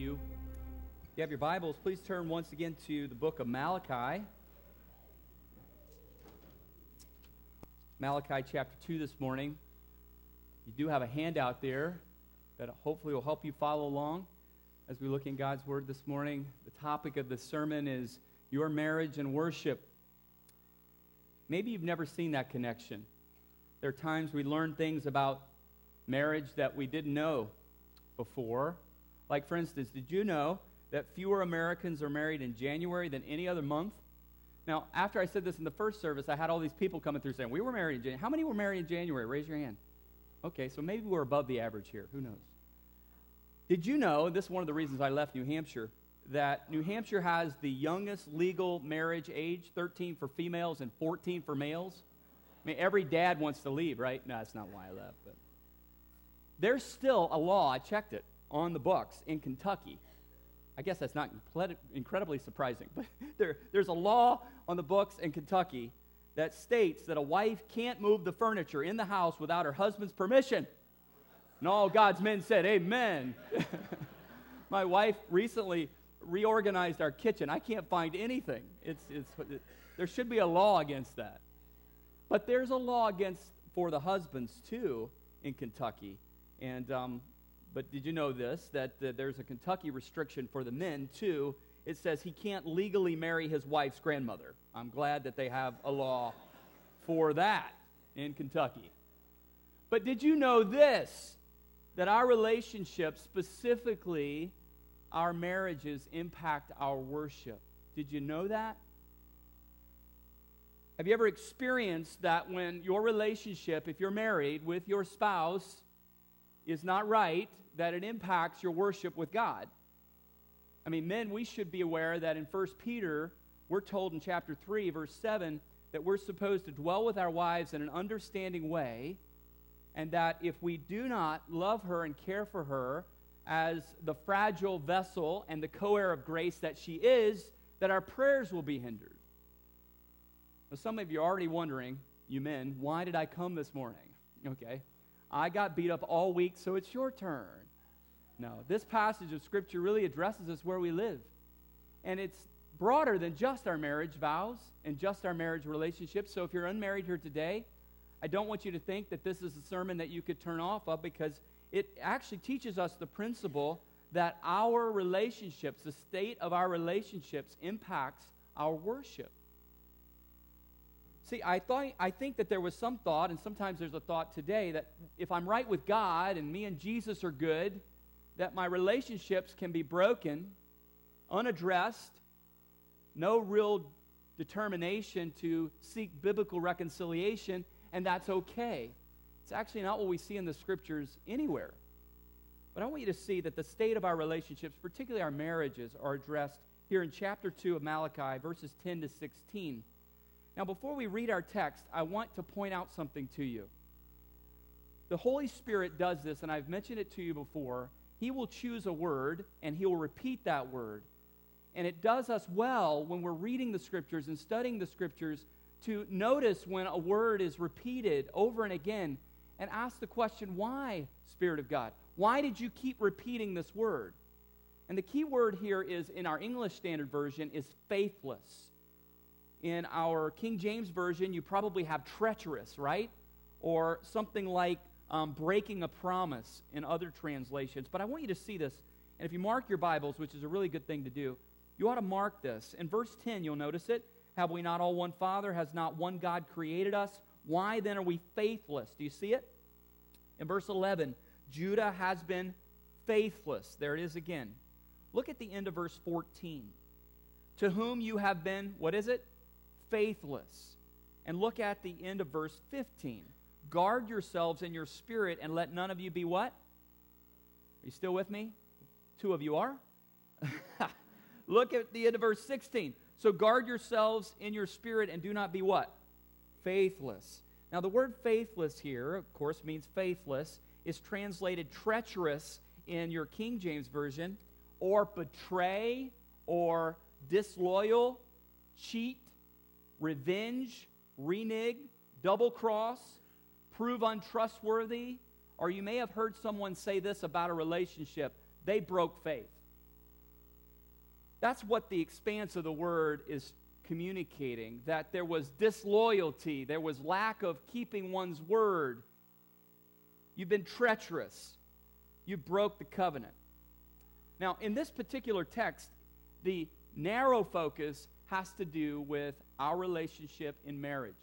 you. If you have your Bibles, please turn once again to the book of Malachi. Malachi chapter 2 this morning. You do have a handout there that hopefully will help you follow along as we look in God's Word this morning. The topic of the sermon is your marriage and worship. Maybe you've never seen that connection. There are times we learn things about marriage that we didn't know before. Like, for instance, did you know that fewer Americans are married in January than any other month? Now, after I said this in the first service, I had all these people coming through saying, we were married in January. How many were married in January? Raise your hand. Okay, so maybe we're above the average here. Who knows? Did you know, this is one of the reasons I left New Hampshire, that New Hampshire has the youngest legal marriage age, 13 for females and 14 for males? I mean, every dad wants to leave, right? No, that's not why I left. But there's still a law, I checked it, on the books in Kentucky. I guess that's not incredibly surprising, but there's a law on the books in Kentucky that states that a wife can't move the furniture in the house without her husband's permission. And all God's men said, amen. My wife recently reorganized our kitchen. I can't find anything. There should be a law against that. But there's a law for the husbands, too, in Kentucky. And but did you know this, that there's a Kentucky restriction for the men, too. It says he can't legally marry his wife's grandmother. I'm glad that they have a law for that in Kentucky. But did you know this, that our relationships, specifically our marriages, impact our worship? Did you know that? Have you ever experienced that when your relationship, if you're married with your spouse, is not right, that it impacts your worship with God? I mean, men, we should be aware that in 1 Peter, we're told in chapter 3, verse 7, that we're supposed to dwell with our wives in an understanding way, and that if we do not love her and care for her as the fragile vessel and the co-heir of grace that she is, that our prayers will be hindered. Now, some of you are already wondering, you men, why did I come this morning? Okay. I got beat up all week, so it's your turn. No, this passage of Scripture really addresses us where we live. And it's broader than just our marriage vows and just our marriage relationships. So if you're unmarried here today, I don't want you to think that this is a sermon that you could turn off of, because it actually teaches us the principle that our relationships, the state of our relationships, impacts our worship. See, I think that there was some thought, and sometimes there's a thought today, that if I'm right with God and me and Jesus are good, that my relationships can be broken, unaddressed, no real determination to seek biblical reconciliation, and that's okay. It's actually not what we see in the Scriptures anywhere. But I want you to see that the state of our relationships, particularly our marriages, are addressed here in chapter 2 of Malachi, verses 10 to 16. Now, before we read our text, I want to point out something to you. The Holy Spirit does this, and I've mentioned it to you before. He will choose a word, and He will repeat that word. And it does us well when we're reading the Scriptures and studying the Scriptures to notice when a word is repeated over and again and ask the question, why, Spirit of God? Why did you keep repeating this word? And the key word here is, in our English Standard Version, is faithless. In our King James Version, you probably have treacherous, right? Or something like breaking a promise in other translations. But I want you to see this. And if you mark your Bibles, which is a really good thing to do, you ought to mark this. In verse 10, you'll notice it. Have we not all one Father? Has not one God created us? Why then are we faithless? Do you see it? In verse 11, Judah has been faithless. There it is again. Look at the end of verse 14. To whom you have been, what is it? Faithless. And look at the end of verse 15. Guard yourselves in your spirit, and let none of you be what? Are you still with me? Two of you are? Look at the end of verse 16. So guard yourselves in your spirit, and do not be what? Faithless. Now the word faithless here, of course, means faithless. Is translated treacherous in your King James Version, or betray, or disloyal, cheat, revenge, renege, double-cross, prove untrustworthy. Or you may have heard someone say this about a relationship: they broke faith. That's what the expanse of the word is communicating, that there was disloyalty, there was lack of keeping one's word. You've been treacherous. You broke the covenant. Now, in this particular text, the narrow focus has to do with our relationship in marriage.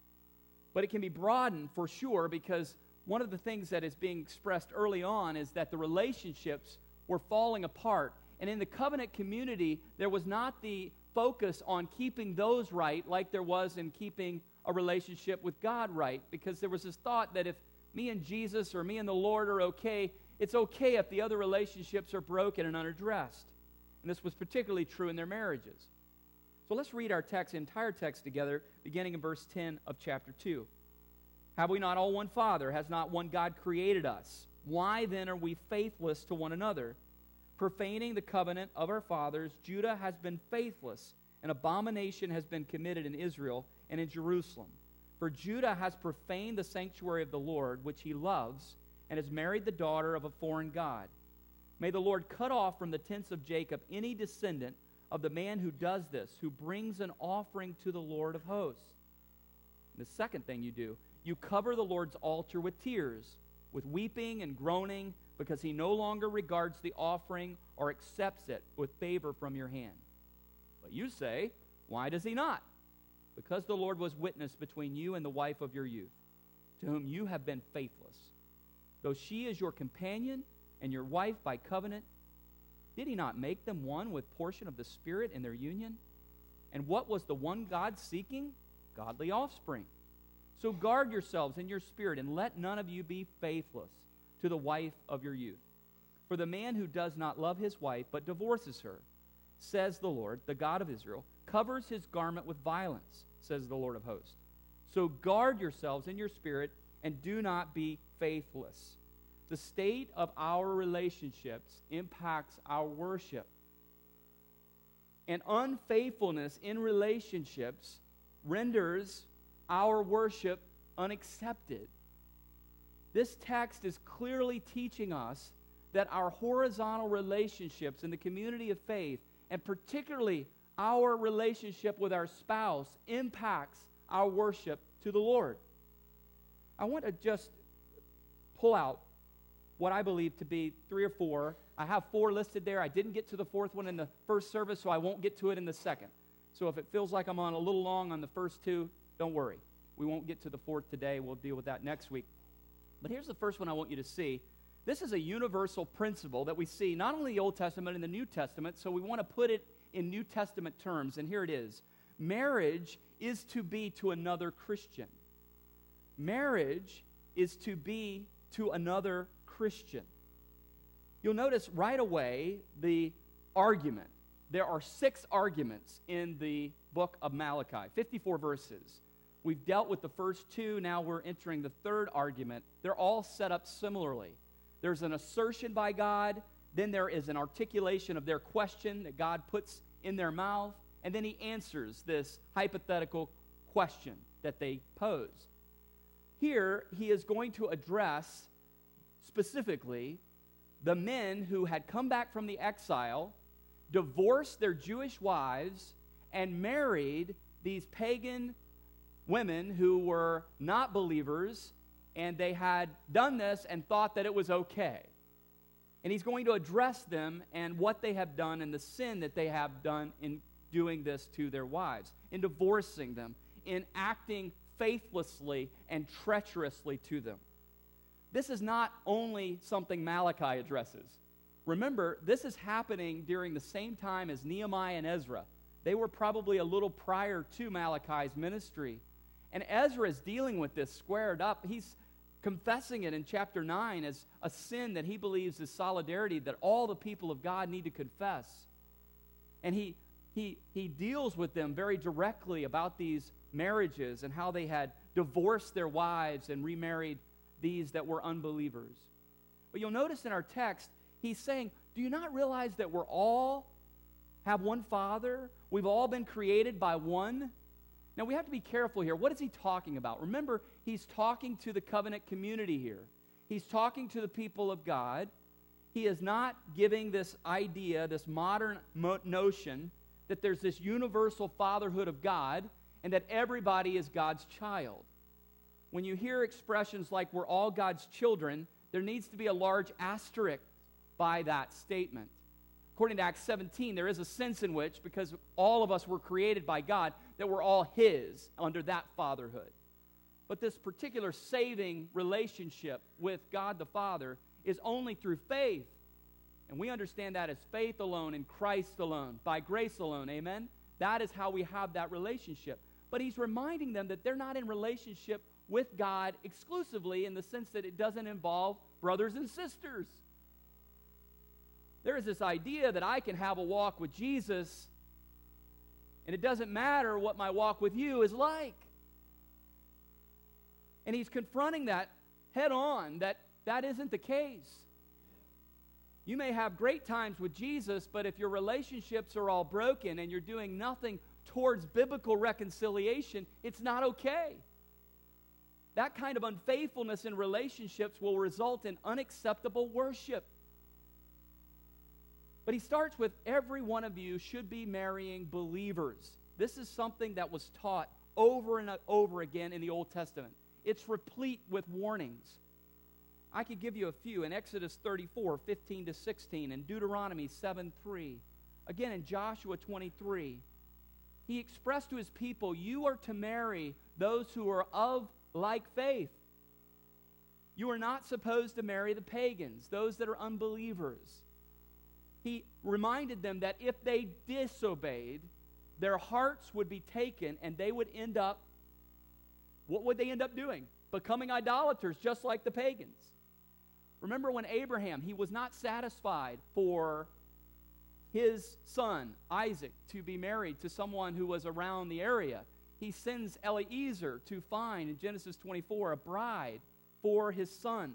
But it can be broadened for sure, because one of the things that is being expressed early on is that the relationships were falling apart. And in the covenant community, there was not the focus on keeping those right like there was in keeping a relationship with God right, because there was this thought that if me and Jesus or me and the Lord are okay, it's okay if the other relationships are broken and unaddressed. And this was particularly true in their marriages. So let's read our text, entire text together, beginning in verse 10 of chapter 2. Have we not all one Father? Has not one God created us? Why then are we faithless to one another? Profaning the covenant of our fathers, Judah has been faithless. An abomination has been committed in Israel and in Jerusalem. For Judah has profaned the sanctuary of the Lord, which he loves, and has married the daughter of a foreign god. May the Lord cut off from the tents of Jacob any descendant of the man who does this, who brings an offering to the Lord of hosts. And the second thing you do, you cover the Lord's altar with tears, with weeping and groaning, because he no longer regards the offering or accepts it with favor from your hand. But you say, why does he not? Because the Lord was witness between you and the wife of your youth, to whom you have been faithless. Though she is your companion and your wife by covenant, did he not make them one with portion of the Spirit in their union? And what was the one God seeking? Godly offspring. So guard yourselves in your spirit, and let none of you be faithless to the wife of your youth. For the man who does not love his wife, but divorces her, says the Lord, the God of Israel, covers his garment with violence, says the Lord of hosts. So guard yourselves in your spirit, and do not be faithless. The state of our relationships impacts our worship. And unfaithfulness in relationships renders our worship unaccepted. This text is clearly teaching us that our horizontal relationships in the community of faith, and particularly our relationship with our spouse, impacts our worship to the Lord. I want to just pull out what I believe to be 3 or 4. I have 4 listed there. I didn't get to the 4th one in the first service, so I won't get to it in the second. So if it feels like I'm on a little long on the first 2, don't worry. We won't get to the 4th today. We'll deal with that next week. But here's the first one I want you to see. This is a universal principle that we see not only in the Old Testament and the New Testament, so we want to put it in New Testament terms, and here it is. Marriage is to be to another Christian. Marriage is to be to another Christian. You'll notice right away the argument. There are 6 arguments in the book of Malachi, 54 verses. We've dealt with the first 2, now we're entering the 3rd argument. They're all set up similarly. There's an assertion by God, then there is an articulation of their question that God puts in their mouth, and then he answers this hypothetical question that they pose. Here, he is going to address specifically the men who had come back from the exile, divorced their Jewish wives, and married these pagan women who were not believers, and they had done this and thought that it was okay. And he's going to address them and what they have done and the sin that they have done in doing this to their wives, in divorcing them, in acting faithlessly and treacherously to them. This is not only something Malachi addresses. Remember, this is happening during the same time as Nehemiah and Ezra. They were probably a little prior to Malachi's ministry. And Ezra is dealing with this squared up. He's confessing it in chapter 9 as a sin that he believes is solidarity, that all the people of God need to confess. And he deals with them very directly about these marriages and how they had divorced their wives and remarried these that were unbelievers. But you'll notice in our text, he's saying, do you not realize that we're all have one Father? We've all been created by one. Now, we have to be careful here. What is he talking about? Remember, he's talking to the covenant community here. He's talking to the people of God. he is not giving this idea, this modern notion, that there's this universal fatherhood of God and that everybody is God's child. When you hear expressions like we're all God's children, there needs to be a large asterisk by that statement. According to Acts 17, there is a sense in which, because all of us were created by God, that we're all His under that fatherhood. But this particular saving relationship with God the Father is only through faith. And we understand that as faith alone in Christ alone, by grace alone, amen? That is how we have that relationship. But he's reminding them that they're not in relationship with God exclusively in the sense that it doesn't involve brothers and sisters. There is this idea that I can have a walk with Jesus, and it doesn't matter what my walk with you is like. And he's confronting that head on, that isn't the case. You may have great times with Jesus, but if your relationships are all broken and you're doing nothing towards biblical reconciliation, it's not okay. That kind of unfaithfulness in relationships will result in unacceptable worship. But he starts with, every one of you should be marrying believers. This is something that was taught over and over again in the Old Testament. It's replete with warnings. I could give you a few in Exodus 34, 15 to 16, and Deuteronomy 7, 3. Again, in Joshua 23, he expressed to his people, you are to marry those who are of like faith. You are not supposed to marry the pagans, those that are unbelievers. He reminded them that if they disobeyed, their hearts would be taken and they would end up, what would they end up doing? Becoming idolaters, just like the pagans. Remember when Abraham, he was not satisfied for his son, Isaac, to be married to someone who was around the area. He sends Eliezer to find, in Genesis 24, a bride for his son.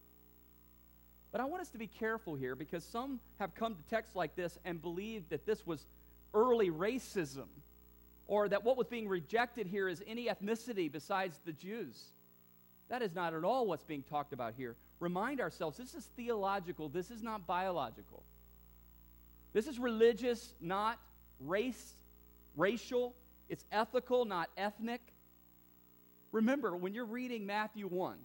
But I want us to be careful here, because some have come to texts like this and believed that this was early racism, or that what was being rejected here is any ethnicity besides the Jews. That is not at all what's being talked about here. Remind ourselves, this is theological, this is not biological. This is religious, not racial. It's ethical, not ethnic. Remember, when you're reading Matthew 1,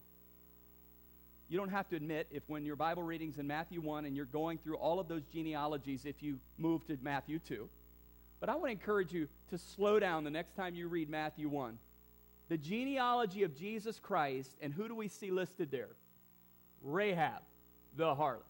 you don't have to admit if when your Bible reading's in Matthew 1 and you're going through all of those genealogies if you move to Matthew 2. But I want to encourage you to slow down the next time you read Matthew 1. The genealogy of Jesus Christ, and who do we see listed there? Rahab, the harlot.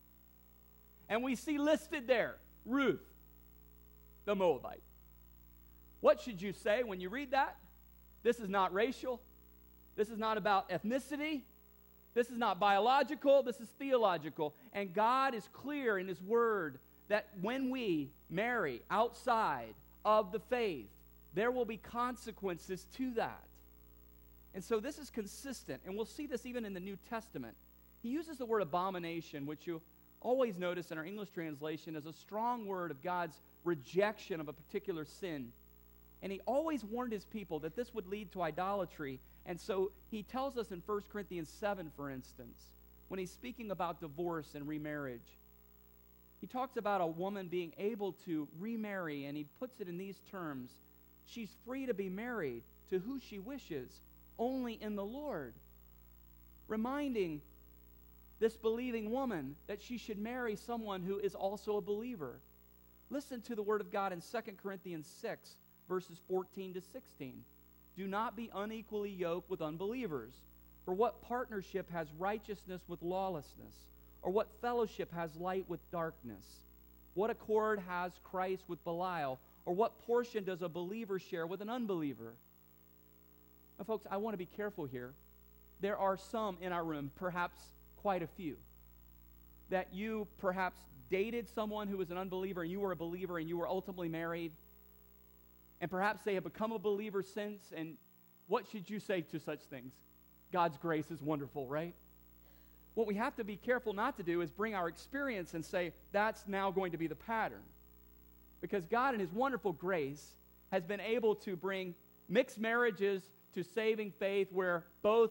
And we see listed there Ruth, the Moabite. What should you say when you read that? This is not racial. This is not about ethnicity. This is not biological. This is theological. And God is clear in His Word that when we marry outside of the faith, there will be consequences to that. And so this is consistent, and we'll see this even in the New Testament. He uses the word abomination, which you always notice in our English translation as a strong word of God's rejection of a particular sin. And he always warned his people that this would lead to idolatry. And so he tells us in 1 Corinthians 7, for instance, when he's speaking about divorce and remarriage, he talks about a woman being able to remarry, and he puts it in these terms. She's free to be married to who she wishes, only in the Lord. Reminding this believing woman that she should marry someone who is also a believer. Listen to the word of God in 2 Corinthians 6, verses 14 to 16. Do not be unequally yoked with unbelievers. For what partnership has righteousness with lawlessness? Or what fellowship has light with darkness? What accord has Christ with Belial? Or what portion does a believer share with an unbeliever? Now, folks, I want to be careful here. There are some in our room, perhaps quite a few, that you perhaps dated someone who was an unbeliever and you were a believer and you were ultimately married. And perhaps they have become a believer since, and what should you say to such things? God's grace is wonderful, right? What we have to be careful not to do is bring our experience and say, that's now going to be the pattern. Because God in His wonderful grace has been able to bring mixed marriages to saving faith where both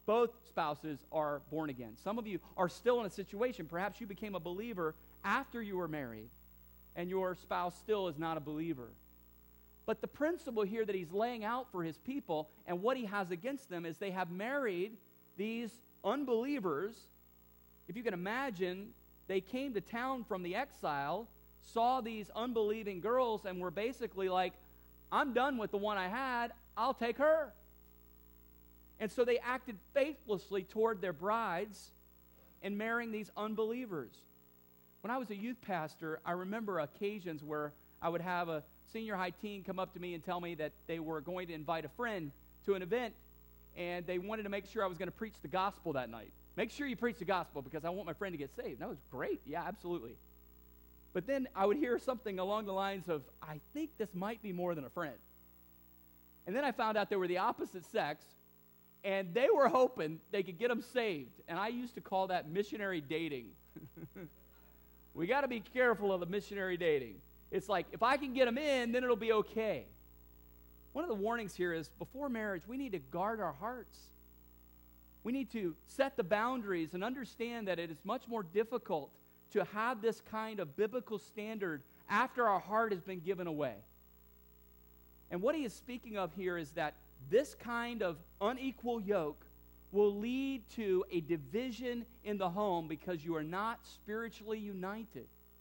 both spouses are born again. Some of you are still in a situation, perhaps you became a believer after you were married, and your spouse still is not a believer. But the principle here that he's laying out for his people and what he has against them is they have married these unbelievers. If you can imagine, they came to town from the exile, saw these unbelieving girls, and were basically like, I'm done with the one I had, I'll take her. And so they acted faithlessly toward their brides in marrying these unbelievers. When I was a youth pastor, I remember occasions where I would have a senior high teen come up to me and tell me that they were going to invite a friend to an event, and they wanted to make sure I was going to preach the gospel that night. Make sure you preach the gospel because I want my friend to get saved. That was great. Yeah, absolutely. But then I would hear something along the lines of, I think this might be more than a friend. And then I found out they were the opposite sex, and they were hoping they could get them saved. And I used to call that missionary dating. We got to be careful of the missionary dating. It's like, if I can get them in, then it'll be okay. One of the warnings here is, before marriage, we need to guard our hearts. We need to set the boundaries and understand that it is much more difficult to have this kind of biblical standard after our heart has been given away. And what he is speaking of here is that this kind of unequal yoke will lead to a division in the home because you are not spiritually united.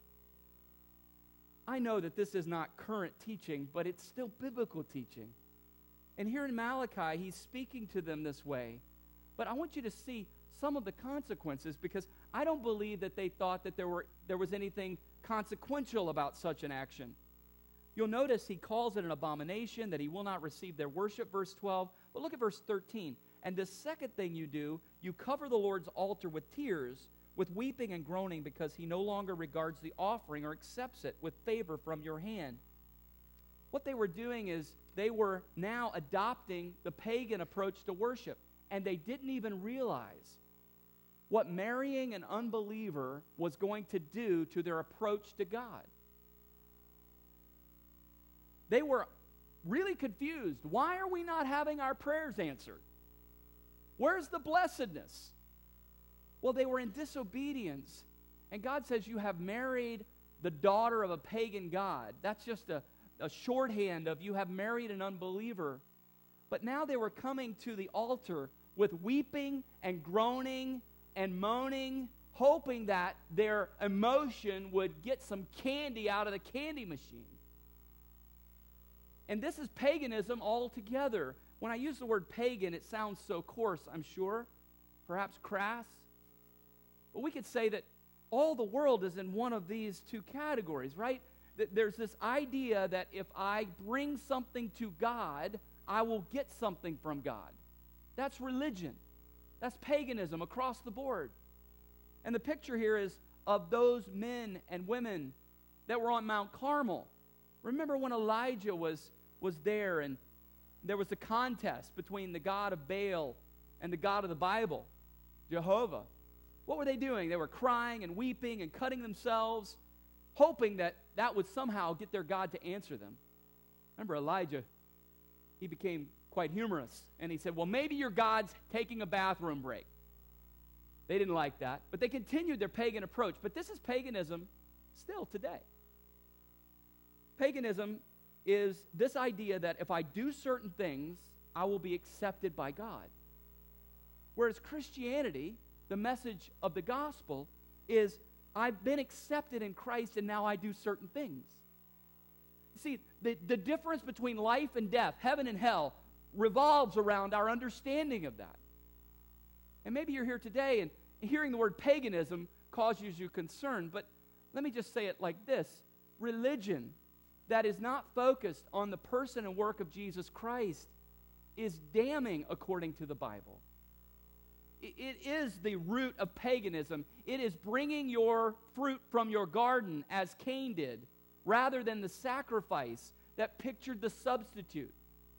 I know that this is not current teaching, but it's still biblical teaching. And here in Malachi, he's speaking to them this way. But I want you to see some of the consequences, because I don't believe that they thought that there was anything consequential about such an action. You'll notice he calls it an abomination, that he will not receive their worship, verse 12. But look at verse 13. And the second thing you do, you cover the Lord's altar with tears, with weeping and groaning, because he no longer regards the offering or accepts it with favor from your hand. What they were doing is they were now adopting the pagan approach to worship, and they didn't even realize what marrying an unbeliever was going to do to their approach to God. They were really confused. Why are we not having our prayers answered? Where's the blessedness? Well, they were in disobedience. And God says, you have married the daughter of a pagan god. That's just a shorthand of you have married an unbeliever. But now they were coming to the altar with weeping and groaning and moaning, hoping that their emotion would get some candy out of the candy machine. And this is paganism altogether. When I use the word pagan, it sounds so coarse, I'm sure, perhaps crass. But we could say that all the world is in one of these two categories, right? There's this idea that if I bring something to God, I will get something from God. That's religion. That's paganism across the board. And the picture here is of those men and women that were on Mount Carmel. Remember when Elijah was there, and there was a contest between the God of Baal and the God of the Bible, Jehovah. What were they doing? They were crying and weeping and cutting themselves, hoping that that would somehow get their God to answer them. Remember Elijah, he became quite humorous, and he said, well, maybe your God's taking a bathroom break. They didn't like that, but they continued their pagan approach. But this is paganism still today. Paganism is this idea that if I do certain things, I will be accepted by God. Whereas Christianity, the message of the gospel, is I've been accepted in Christ and now I do certain things. See, the difference between life and death, heaven and hell, revolves around our understanding of that. And maybe you're here today and hearing the word paganism causes you concern, but let me just say it like this. Religion that is not focused on the person and work of Jesus Christ is damning according to the Bible. It is the root of paganism. It is bringing your fruit from your garden, as Cain did, rather than the sacrifice that pictured the substitute.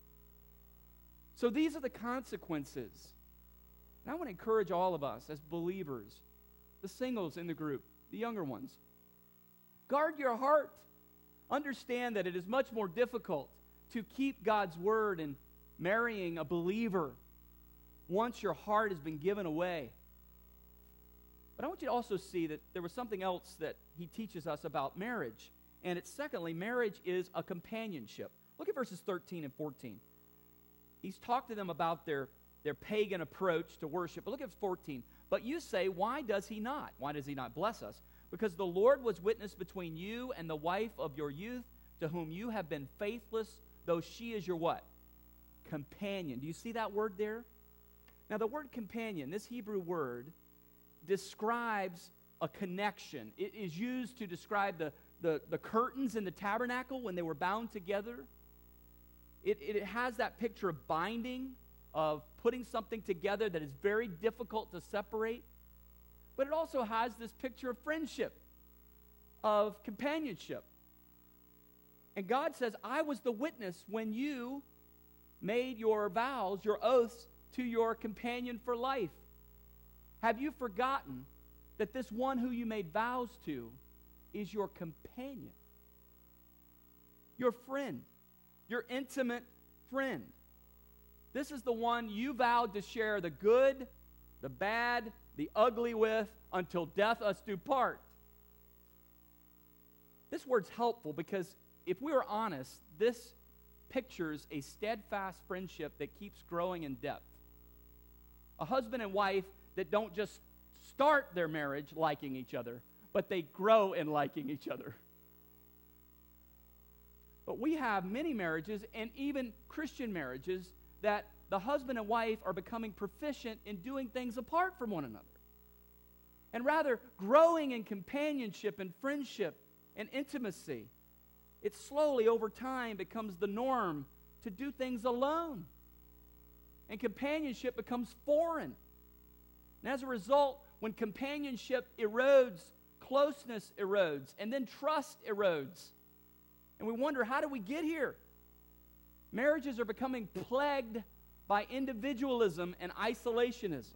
So these are the consequences. And I want to encourage all of us as believers, the singles in the group, the younger ones, guard your heart. Understand that it is much more difficult to keep God's word and marrying a believer once your heart has been given away. But I want you to also see that there was something else that he teaches us about marriage. And it's secondly, marriage is a companionship. Look at verses 13 and 14. He's talked to them about their pagan approach to worship. But look at 14. But you say, why does he not? Why does he not bless us? Because the Lord was witness between you and the wife of your youth, to whom you have been faithless, though she is your what? Companion. Do you see that word there? Now, the word companion, this Hebrew word, describes a connection. It is used to describe the curtains in the tabernacle when they were bound together. It has that picture of binding, of putting something together that is very difficult to separate. But it also has this picture of friendship, of companionship. And God says, I was the witness when you made your vows, your oaths, to your companion for life. Have you forgotten that this one who you made vows to is your companion, your friend, your intimate friend? This is the one you vowed to share the good, the bad, the ugly with until death us do part. This word's helpful because if we are honest, this pictures a steadfast friendship that keeps growing in depth. A husband and wife that don't just start their marriage liking each other, but they grow in liking each other. But we have many marriages, and even Christian marriages, that the husband and wife are becoming proficient in doing things apart from one another. And rather, growing in companionship and friendship and intimacy, it slowly, over time, becomes the norm to do things alone. And companionship becomes foreign. And as a result, when companionship erodes, closeness erodes, and then trust erodes. And we wonder, how did we get here? Marriages are becoming plagued by individualism and isolationism.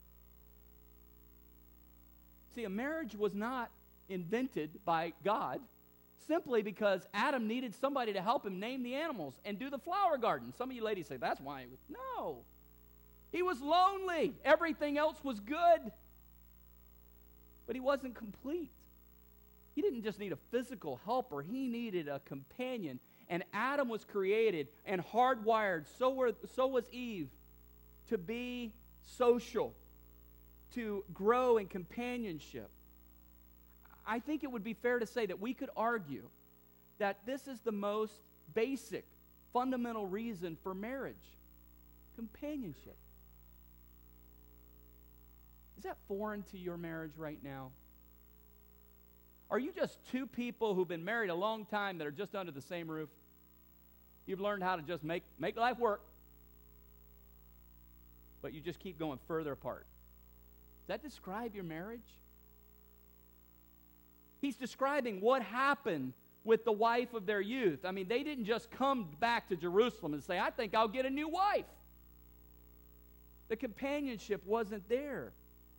See, a marriage was not invented by God simply because Adam needed somebody to help him name the animals and do the flower garden. Some of you ladies say, that's why. No. He was lonely. Everything else was good. But he wasn't complete. He didn't just need a physical helper. He needed a companion. And Adam was created and hardwired, so was Eve, to be social, to grow in companionship. I think it would be fair to say that we could argue that this is the most basic, fundamental reason for marriage: companionship. Is that foreign to your marriage right now? Are you just two people who've been married a long time that are just under the same roof? You've learned how to just make life work, but you just keep going further apart. Does that describe your marriage? He's describing what happened with the wife of their youth. I mean, they didn't just come back to Jerusalem and say, I think I'll get a new wife. The companionship wasn't there.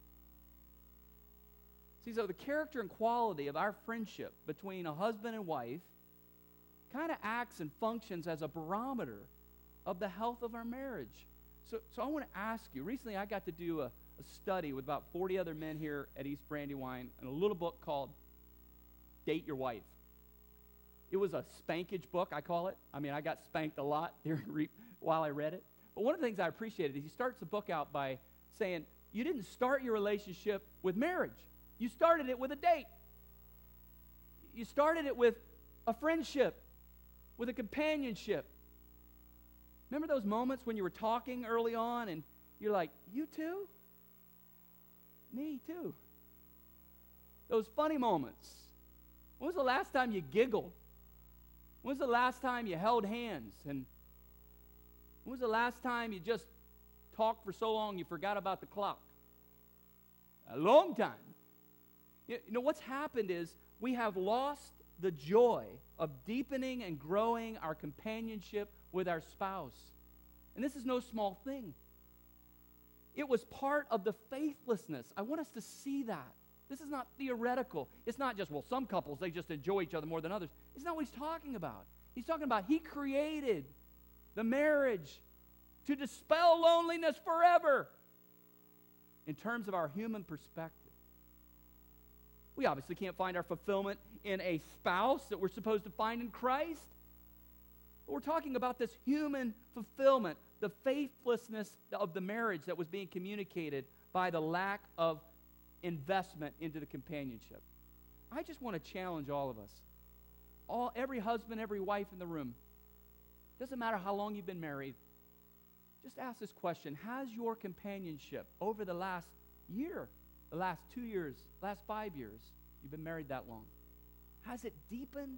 See, so the character and quality of our friendship between a husband and wife kind of acts and functions as a barometer of the health of our marriage. So I want to ask you, recently I got to do a study with about 40 other men here at East Brandywine in a little book called Date Your Wife. It was a spankage book, I call it. I mean, I got spanked a lot while I read it. But one of the things I appreciated is he starts the book out by saying, you didn't start your relationship with marriage. You started it with a date. You started it with a friendship, with a companionship. Remember those moments when you were talking early on and you're like, you too? Me too. Those funny moments. When was the last time you giggled? When was the last time you held hands? And when was the last time you just talked for so long you forgot about the clock? A long time. You know, what's happened is we have lost the joy of deepening and growing our companionship with our spouse. And this is no small thing. It was part of the faithlessness. I want us to see that. This is not theoretical. It's not just, well, some couples, they just enjoy each other more than others. It's not what he's talking about. He's talking about he created the marriage to dispel loneliness forever in terms of our human perspective. We obviously can't find our fulfillment in a spouse that we're supposed to find in Christ. But we're talking about this human fulfillment, the faithlessness of the marriage that was being communicated by the lack of investment into the companionship. I just want to challenge all of us. Every husband, every wife in the room. Doesn't matter how long you've been married. Just ask this question. Has your companionship over the last year, the last 2 years, last 5 years, you've been married that long, has it deepened?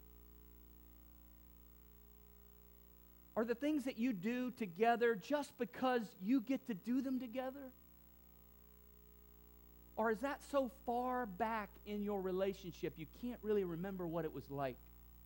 Are the things that you do together just because you get to do them together? Or is that so far back in your relationship you can't really remember what it was like?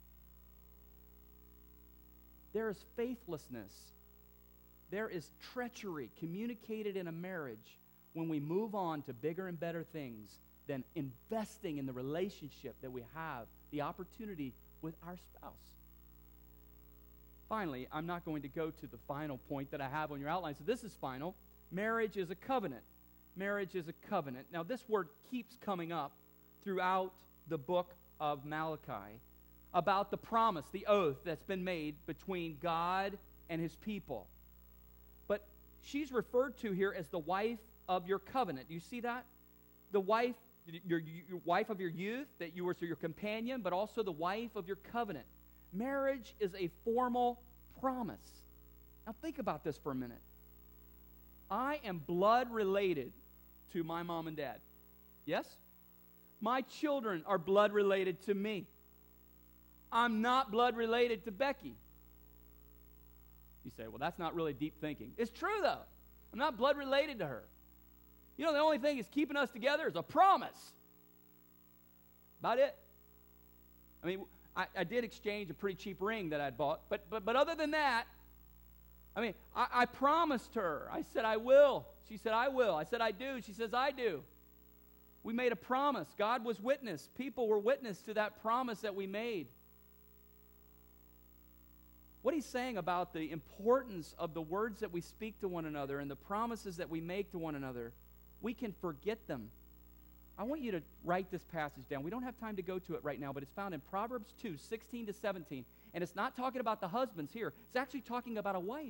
There is faithlessness. There is treachery communicated in a marriage when we move on to bigger and better things than investing in the relationship that we have, the opportunity with our spouse. Finally, I'm not going to go to the final point that I have on your outline, so this is final. Marriage is a covenant. Marriage is a covenant. Now, this word keeps coming up throughout the book of Malachi about the promise, the oath that's been made between God and his people. But she's referred to here as the wife of your covenant. Do you see that? The wife, your wife of your youth, that you were your companion, but also the wife of your covenant. Marriage is a formal promise. Now think about this for a minute. I am blood related to my mom and dad. Yes? My children are blood related to me. I'm not blood related to Becky. You say, well, that's not really deep thinking. It's true, though. I'm not blood related to her. You know, the only thing that's keeping us together is a promise. About it. I mean, I did exchange a pretty cheap ring that I'd bought, but other than that, I mean, I promised her. I said, I will. She said, I will. I said, I do. She says, I do. We made a promise. God was witness. People were witness to that promise that we made. What he's saying about the importance of the words that we speak to one another and the promises that we make to one another, we can forget them. I want you to write this passage down. We don't have time to go to it right now, but it's found in Proverbs 2, 16 to 17. And it's not talking about the husbands here. It's actually talking about a wife.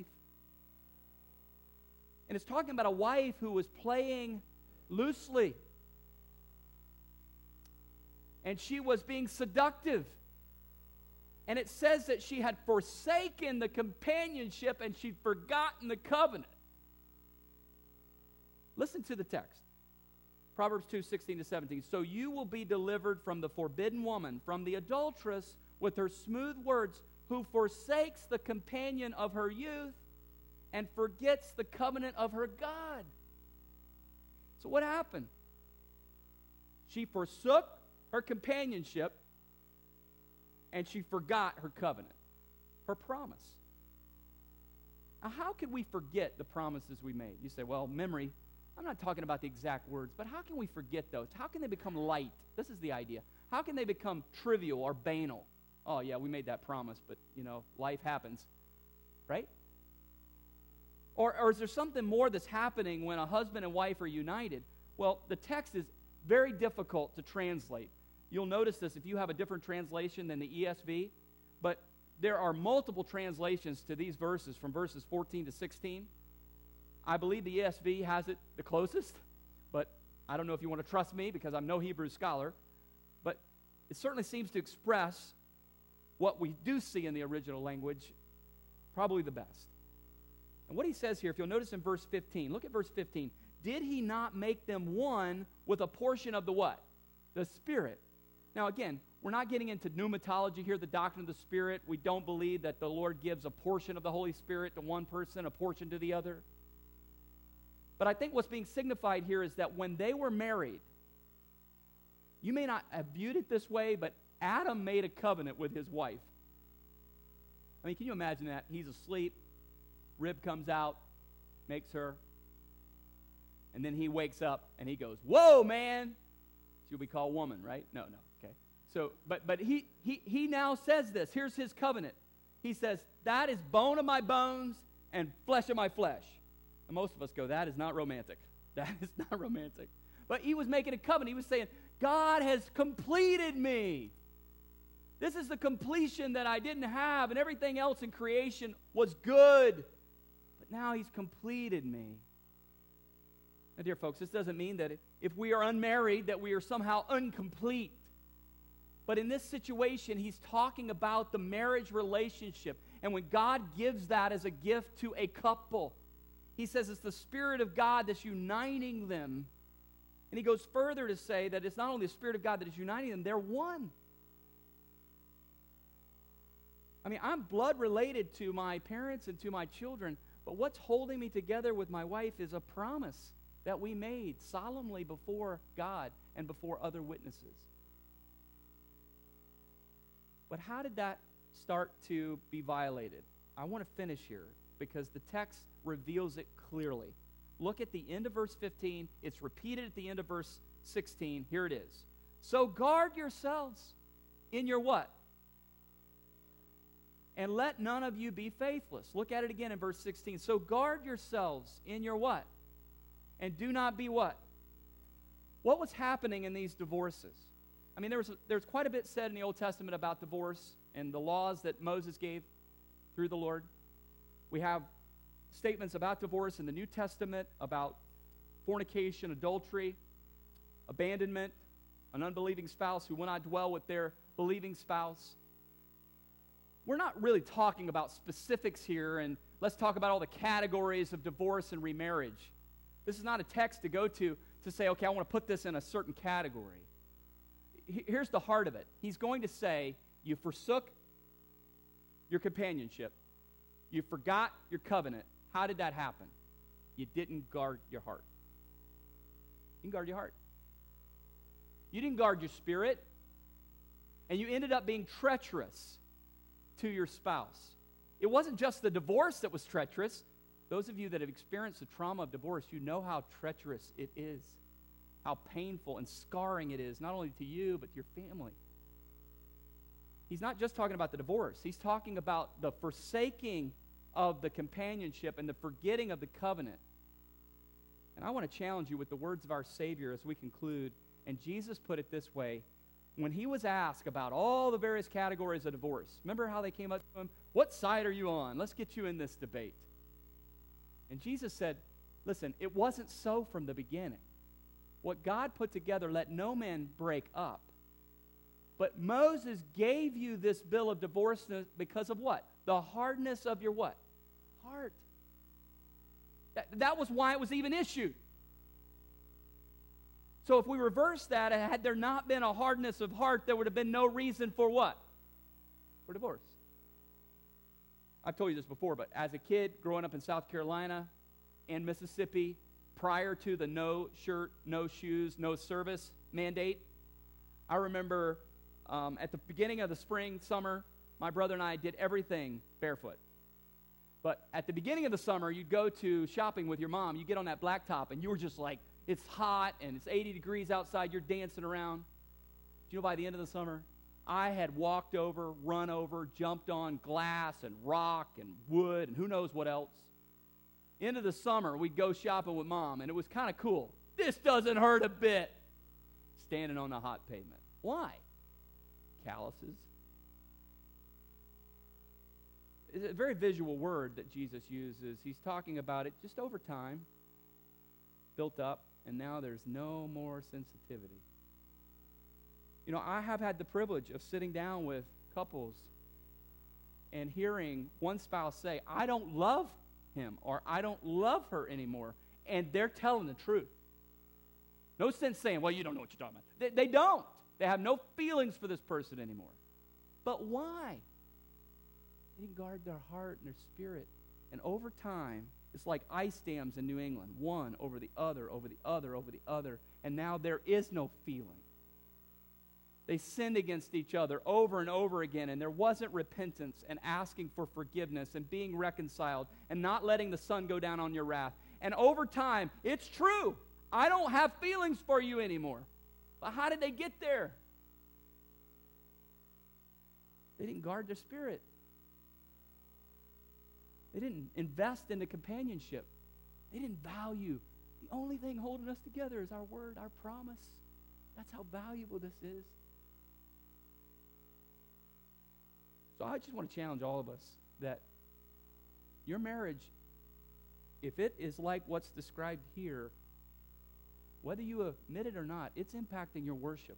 And it's talking about a wife who was playing loosely. And she was being seductive. And it says that she had forsaken the companionship and she'd forgotten the covenant. Listen to the text. Proverbs 2, 16 to 17. So you will be delivered from the forbidden woman, from the adulteress with her smooth words, who forsakes the companion of her youth and forgets the covenant of her God. So what happened? She forsook her companionship and she forgot her covenant, her promise. Now, how can we forget the promises we made? You say, well, memory. I'm not talking about the exact words, but how can we forget those? How can they become light? This is the idea. How can they become trivial or banal? Oh, yeah, we made that promise, but, life happens, right? Or is there something more that's happening when a husband and wife are united? Well, the text is very difficult to translate. You'll notice this if you have a different translation than the ESV, but there are multiple translations to these verses from verses 14 to 16. I believe the ESV has it the closest, but I don't know if you want to trust me because I'm no Hebrew scholar, but it certainly seems to express what we do see in the original language probably the best. And what he says here, if you'll notice in verse 15, look at verse 15. Did he not make them one with a portion of the what? The Spirit. Now again, we're not getting into pneumatology here, the doctrine of the Spirit. We don't believe that the Lord gives a portion of the Holy Spirit to one person, a portion to the other. But I think what's being signified here is that when they were married, you may not have viewed it this way, but Adam made a covenant with his wife. I mean, can you imagine that? He's asleep, rib comes out, makes her, and then he wakes up and he goes, whoa, man! She'll be called woman, right? No, okay. So, but he now says this. Here's his covenant. He says, that is bone of my bones and flesh of my flesh. And most of us go, that is not romantic. That is not romantic. But he was making a covenant. He was saying, God has completed me. This is the completion that I didn't have, and everything else in creation was good. But now he's completed me. Now, dear folks, this doesn't mean that if we are unmarried, that we are somehow incomplete. But in this situation, he's talking about the marriage relationship. And when God gives that as a gift to a couple, he says it's the Spirit of God that's uniting them. And he goes further to say that it's not only the Spirit of God that is uniting them, they're one. I mean, I'm blood related to my parents and to my children, but what's holding me together with my wife is a promise that we made solemnly before God and before other witnesses. But how did that start to be violated? I want to finish here because the text reveals it clearly. Look at the end of verse 15. It's repeated at the end of verse 16. Here it is. So guard yourselves in your what? And let none of you be faithless. Look at it again in verse 16. So guard yourselves in your what? And do not be what? What was happening in these divorces? I mean, there's quite a bit said in the Old Testament about divorce and the laws that Moses gave through the Lord. We have statements about divorce in the New Testament, about fornication, adultery, abandonment, an unbelieving spouse who will not dwell with their believing spouse. We're not really talking about specifics here, and let's talk about all the categories of divorce and remarriage. This is not a text to go to say, okay, I want to put this in a certain category. Here's the heart of it. He's going to say, you forsook your companionship. You forgot your covenant. How did that happen? You didn't guard your heart. You didn't guard your heart. You didn't guard your spirit. And you ended up being treacherous to your spouse. It wasn't just the divorce that was treacherous. Those of you that have experienced the trauma of divorce, you know how treacherous it is, how painful and scarring it is, not only to you, but to your family. He's not just talking about the divorce. He's talking about the forsaking of the companionship and the forgetting of the covenant. And I want to challenge you with the words of our Savior as we conclude. And Jesus put it this way. When he was asked about all the various categories of divorce, remember how they came up to him? What side are you on? Let's get you in this debate. And Jesus said, listen, it wasn't so from the beginning. What God put together, let no man break up. But Moses gave you this bill of divorce because of what? The hardness of your what? Heart. That was why it was even issued. So if we reverse that, had there not been a hardness of heart, there would have been no reason for what? For divorce. I've told you this before, but as a kid growing up in South Carolina and Mississippi, prior to the no shirt, no shoes, no service mandate, I remember at the beginning of the spring, summer, my brother and I did everything barefoot. But at the beginning of the summer, you'd go to shopping with your mom. You get on that blacktop, and you were just like, it's hot, and it's 80 degrees outside. You're dancing around. Do you know by the end of the summer, I had walked over, run over, jumped on glass and rock and wood and who knows what else. End of the summer, we'd go shopping with Mom, and it was kind of cool. This doesn't hurt a bit. Standing on the hot pavement. Why? Calluses. It's a very visual word that Jesus uses. He's talking about it just over time, built up, and now there's no more sensitivity. You know, I have had the privilege of sitting down with couples and hearing one spouse say, I don't love him or I don't love her anymore, and they're telling the truth. No sense saying, well, you don't know what you're talking about. They don't. They have no feelings for this person anymore. But why? They didn't guard their heart and their spirit. And over time, it's like ice dams in New England, one over the other, over the other, over the other, and now there is no feeling. They sinned against each other over and over again, and there wasn't repentance and asking for forgiveness and being reconciled and not letting the sun go down on your wrath. And over time, it's true. I don't have feelings for you anymore. But how did they get there? They didn't guard their spirit. They didn't invest in the companionship. They didn't value. The only thing holding us together is our word, our promise. That's how valuable this is. So I just want to challenge all of us that your marriage, if it is like what's described here, whether you admit it or not, it's impacting your worship.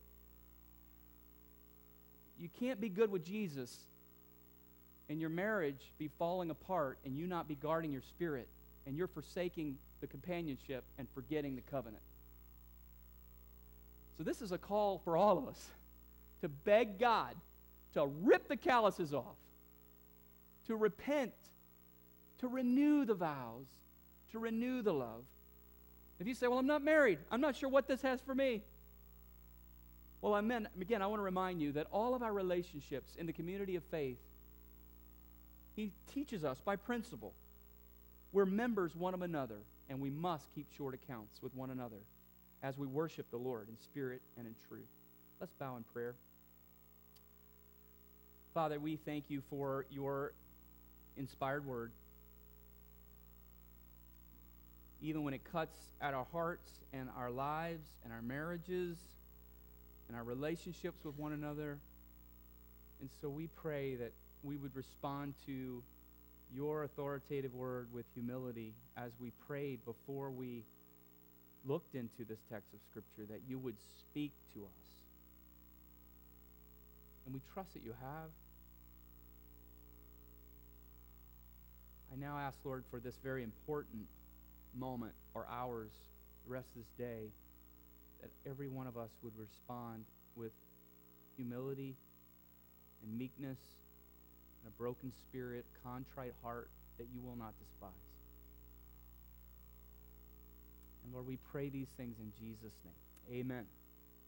You can't be good with Jesus and your marriage be falling apart and you not be guarding your spirit and you're forsaking the companionship and forgetting the covenant. So this is a call for all of us to beg God to rip the calluses off, to repent, to renew the vows, to renew the love. If you say, well, I'm not married, I'm not sure what this has for me. Well, again, I want to remind you that all of our relationships in the community of faith, he teaches us by principle. We're members one of another, and we must keep short accounts with one another as we worship the Lord in spirit and in truth. Let's bow in prayer. Father, we thank you for your inspired word. Even when it cuts at our hearts and our lives and our marriages and our relationships with one another. And so we pray that we would respond to your authoritative word with humility as we prayed before we looked into this text of Scripture, that you would speak to us. And we trust that you have. I now ask, Lord, for this very important moment or hours, the rest of this day, that every one of us would respond with humility and meekness and a broken spirit, contrite heart that you will not despise. And Lord, we pray these things in Jesus' name. Amen.